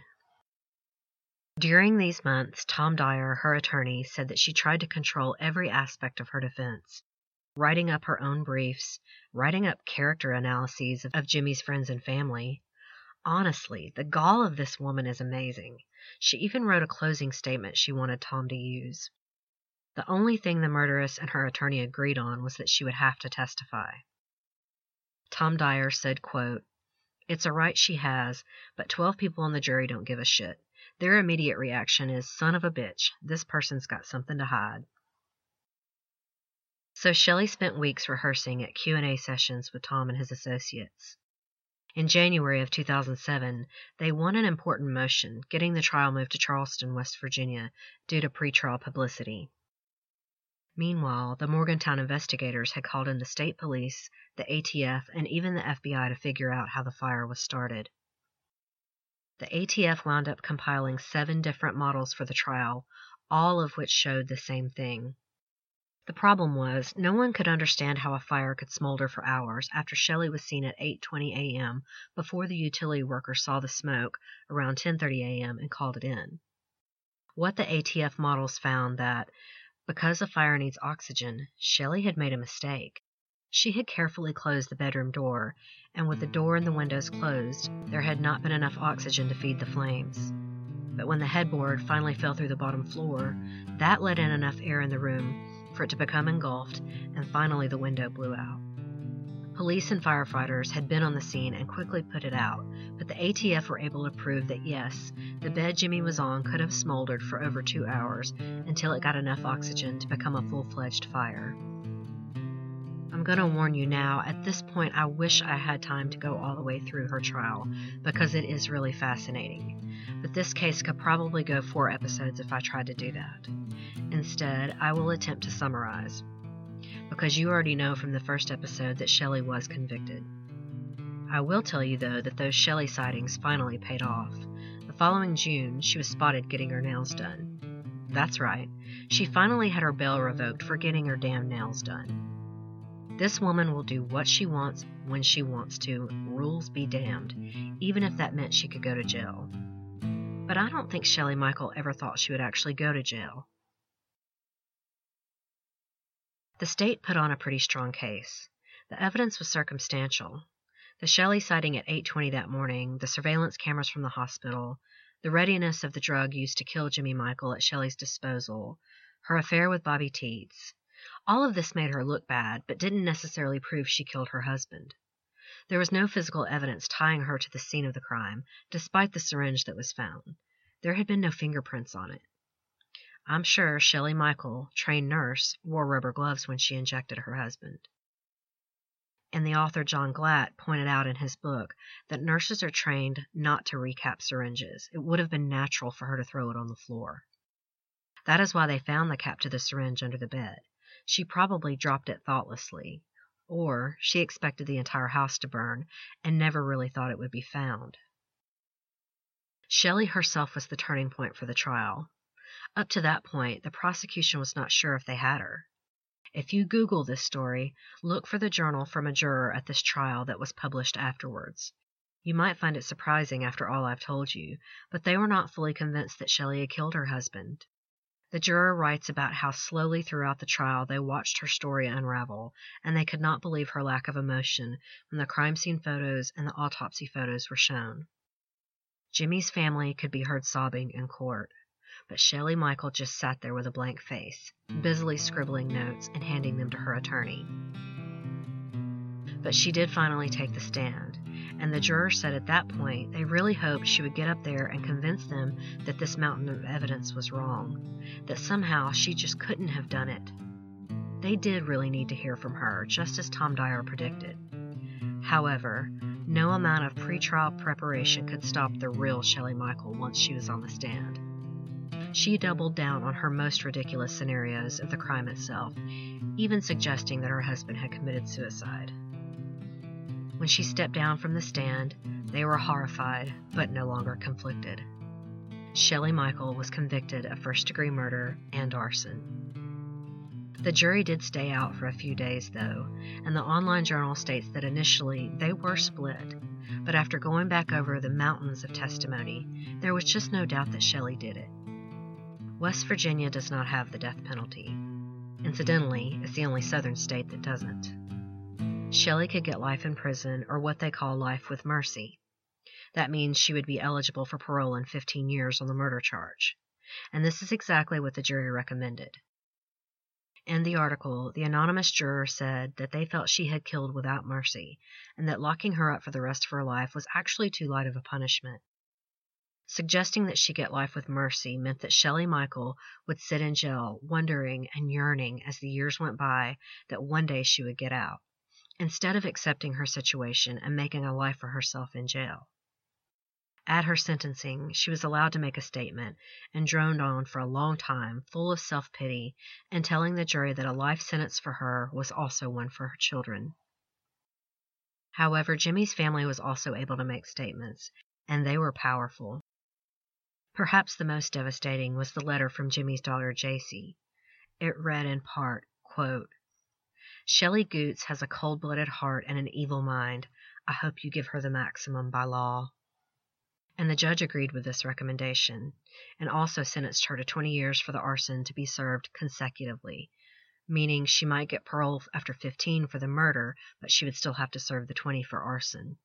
During these months, Tom Dyer, her attorney, said that she tried to control every aspect of her defense, writing up her own briefs, writing up character analyses of, of Jimmy's friends and family. Honestly, the gall of this woman is amazing. She even wrote a closing statement she wanted Tom to use. The only thing the murderess and her attorney agreed on was that she would have to testify. Tom Dyer said, quote, "It's a right she has, but twelve people on the jury don't give a shit. Their immediate reaction is, son of a bitch, this person's got something to hide." So Shelley spent weeks rehearsing at Q and A sessions with Tom and his associates. In January of two thousand seven, they won an important motion, getting the trial moved to Charleston, West Virginia, due to pretrial publicity. Meanwhile, the Morgantown investigators had called in the state police, the A T F, and even the F B I to figure out how the fire was started. The A T F wound up compiling seven different models for the trial, all of which showed the same thing. The problem was, no one could understand how a fire could smolder for hours after Shelley was seen at eight twenty a m before the utility workers saw the smoke around ten thirty a m and called it in. What the A T F models found that, because a fire needs oxygen, Shelley had made a mistake. She had carefully closed the bedroom door, and with the door and the windows closed, there had not been enough oxygen to feed the flames. But when the headboard finally fell through the bottom floor, That let in enough air in the room for it to become engulfed, and finally the window blew out. Police and firefighters had been on the scene and quickly put it out, but the A T F were able to prove that yes, the bed Jimmy was on could have smoldered for over two hours until it got enough oxygen to become a full-fledged fire. I'm going to warn you now, at this point I wish I had time to go all the way through her trial, because it is really fascinating. But this case could probably go four episodes if I tried to do that. Instead, I will attempt to summarize, because you already know from the first episode that Shelley was convicted. I will tell you, though, that those Shelley sightings finally paid off. The following June, she was spotted getting her nails done. That's right, she finally had her bail revoked for getting her damn nails done. This woman will do what she wants when she wants to, rules be damned, even if that meant she could go to jail. But I don't think Shelley Michael ever thought she would actually go to jail. The state put on a pretty strong case. The evidence was circumstantial. The Shelley sighting at eight twenty that morning, the surveillance cameras from the hospital, the readiness of the drug used to kill Jimmy Michael at Shelley's disposal, her affair with Bobby Teets. All of this made her look bad, but didn't necessarily prove she killed her husband. There was no physical evidence tying her to the scene of the crime, despite the syringe that was found. There had been no fingerprints on it. I'm sure Shelley Michael, trained nurse, wore rubber gloves when she injected her husband. And the author John Glatt pointed out in his book that nurses are trained not to recap syringes. It would have been natural for her to throw it on the floor. That is why they found the cap to the syringe under the bed. She probably dropped it thoughtlessly, or she expected the entire house to burn and never really thought it would be found. Shelley herself was the turning point for the trial. Up to that point, the prosecution was not sure if they had her. If you Google this story, look for the journal from a juror at this trial that was published afterwards. You might find it surprising after all I've told you, but they were not fully convinced that Shelley had killed her husband. The juror writes about how slowly throughout the trial they watched her story unravel, and they could not believe her lack of emotion when the crime scene photos and the autopsy photos were shown. Jimmy's family could be heard sobbing in court, but Shelley Michael just sat there with a blank face, busily scribbling notes and handing them to her attorney. But she did finally take the stand, and the jurors said at that point they really hoped she would get up there and convince them that this mountain of evidence was wrong, that somehow she just couldn't have done it. They did really need to hear from her, just as Tom Dyer predicted. However, no amount of pretrial preparation could stop the real Shelley Michael once she was on the stand. She doubled down on her most ridiculous scenarios of the crime itself, even suggesting that her husband had committed suicide. When she stepped down from the stand, they were horrified, but no longer conflicted. Shelley Michael was convicted of first-degree murder and arson. The jury did stay out for a few days, though, and the online journal states that initially they were split, but after going back over the mountains of testimony, there was just no doubt that Shelley did it. West Virginia does not have the death penalty. Incidentally, it's the only southern state that doesn't. Shelley could get life in prison, or what they call life with mercy. That means she would be eligible for parole in fifteen years on the murder charge. And this is exactly what the jury recommended. In the article, the anonymous juror said that they felt she had killed without mercy, and that locking her up for the rest of her life was actually too light of a punishment. Suggesting that she get life with mercy meant that Shelley Michael would sit in jail, wondering and yearning as the years went by that one day she would get out, instead of accepting her situation and making a life for herself in jail. At her sentencing, she was allowed to make a statement and droned on for a long time, full of self-pity, and telling the jury that a life sentence for her was also one for her children. However, Jimmy's family was also able to make statements, and they were powerful. Perhaps the most devastating was the letter from Jimmy's daughter, Jacy. It read in part, quote, "Shelley Goots has a cold-blooded heart and an evil mind. I hope you give her the maximum by law." And the judge agreed with this recommendation, and also sentenced her to twenty years for the arson to be served consecutively, meaning she might get parole after fifteen for the murder, but she would still have to serve the twenty for arson.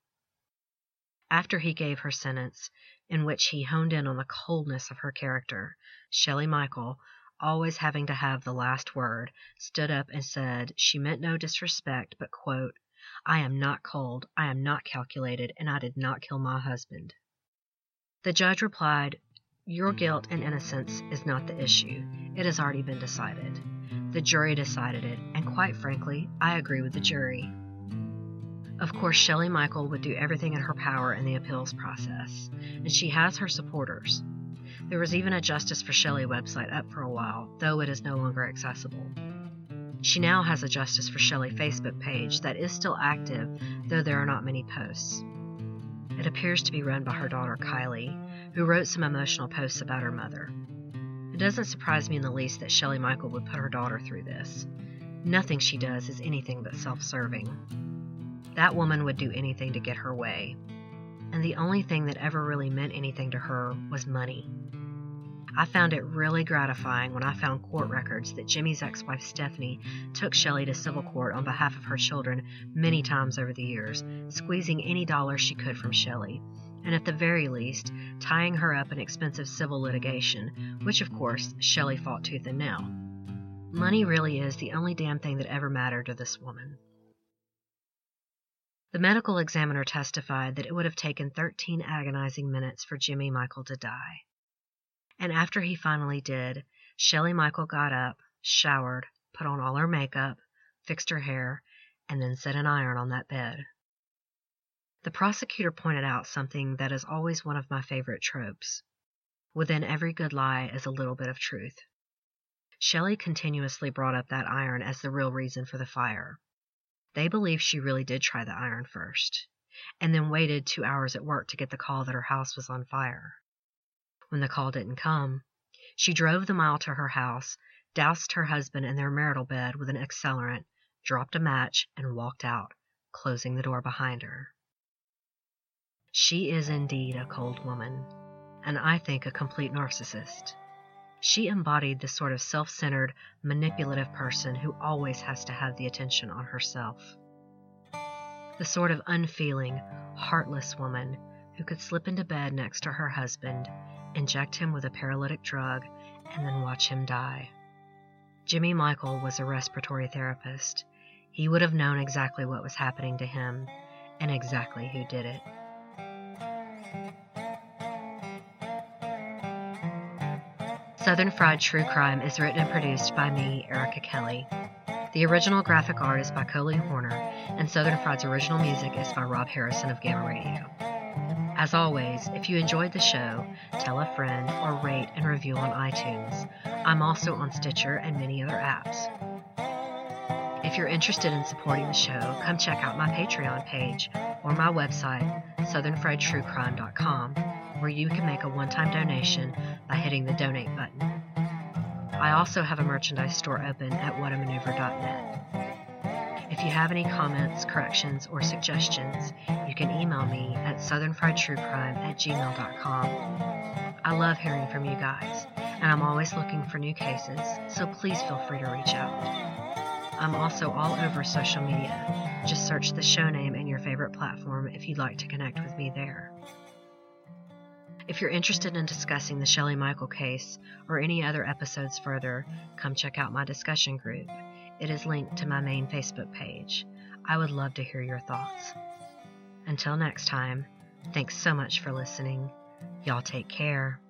After he gave her sentence, in which he honed in on the coldness of her character, Shelley Michael, always having to have the last word, stood up and said she meant no disrespect, but, quote, "I am not cold, I am not calculated, and I did not kill my husband." The judge replied, "Your guilt and innocence is not the issue. It has already been decided. The jury decided it, and quite frankly, I agree with the jury." Of course, Shelley Michael would do everything in her power in the appeals process, and she has her supporters. There was even a Justice for Shelley website up for a while, though it is no longer accessible. She now has a Justice for Shelley Facebook page that is still active, though there are not many posts. It appears to be run by her daughter Kylie, who wrote some emotional posts about her mother. It doesn't surprise me in the least that Shelley Michael would put her daughter through this. Nothing she does is anything but self-serving. That woman would do anything to get her way, and the only thing that ever really meant anything to her was money. I found it really gratifying when I found court records that Jimmy's ex-wife Stephanie took Shelley to civil court on behalf of her children many times over the years, squeezing any dollar she could from Shelley, and at the very least, tying her up in expensive civil litigation, which of course Shelley fought tooth and nail. Money really is the only damn thing that ever mattered to this woman. The medical examiner testified that it would have taken thirteen agonizing minutes for Jimmy Michael to die. And after he finally did, Shelley Michael got up, showered, put on all her makeup, fixed her hair, and then set an iron on that bed. The prosecutor pointed out something that is always one of my favorite tropes. Within every good lie is a little bit of truth. Shelley continuously brought up that iron as the real reason for the fire. They believe she really did try the iron first, and then waited two hours at work to get the call that her house was on fire. When the call didn't come, she drove the mile to her house, doused her husband in their marital bed with an accelerant, dropped a match, and walked out, closing the door behind her. She is indeed a cold woman, and I think a complete narcissist. She embodied the sort of self-centered, manipulative person who always has to have the attention on herself. The sort of unfeeling, heartless woman who could slip into bed next to her husband, inject him with a paralytic drug, and then watch him die. Jimmy Michael was a respiratory therapist. He would have known exactly what was happening to him, and exactly who did it. Southern Fried True Crime is written and produced by me, Erica Kelly. The original graphic art is by Coley Horner, and Southern Fried's original music is by Rob Harrison of Gamma Radio. As always, if you enjoyed the show, tell a friend or rate and review on iTunes. I'm also on Stitcher and many other apps. If you're interested in supporting the show, come check out my Patreon page or my website, southern fried true crime dot com, where you can make a one-time donation by hitting the donate button. I also have a merchandise store open at what a maneuver dot net. If you have any comments, corrections, or suggestions, you can email me at southern fried true crime at gmail dot com. I love hearing from you guys, and I'm always looking for new cases, so please feel free to reach out. I'm also all over social media. Just search the show name in your favorite platform if you'd like to connect with me there. If you're interested in discussing the Shelley Michael case or any other episodes further, come check out my discussion group. It is linked to my main Facebook page. I would love to hear your thoughts. Until next time, thanks so much for listening. Y'all take care.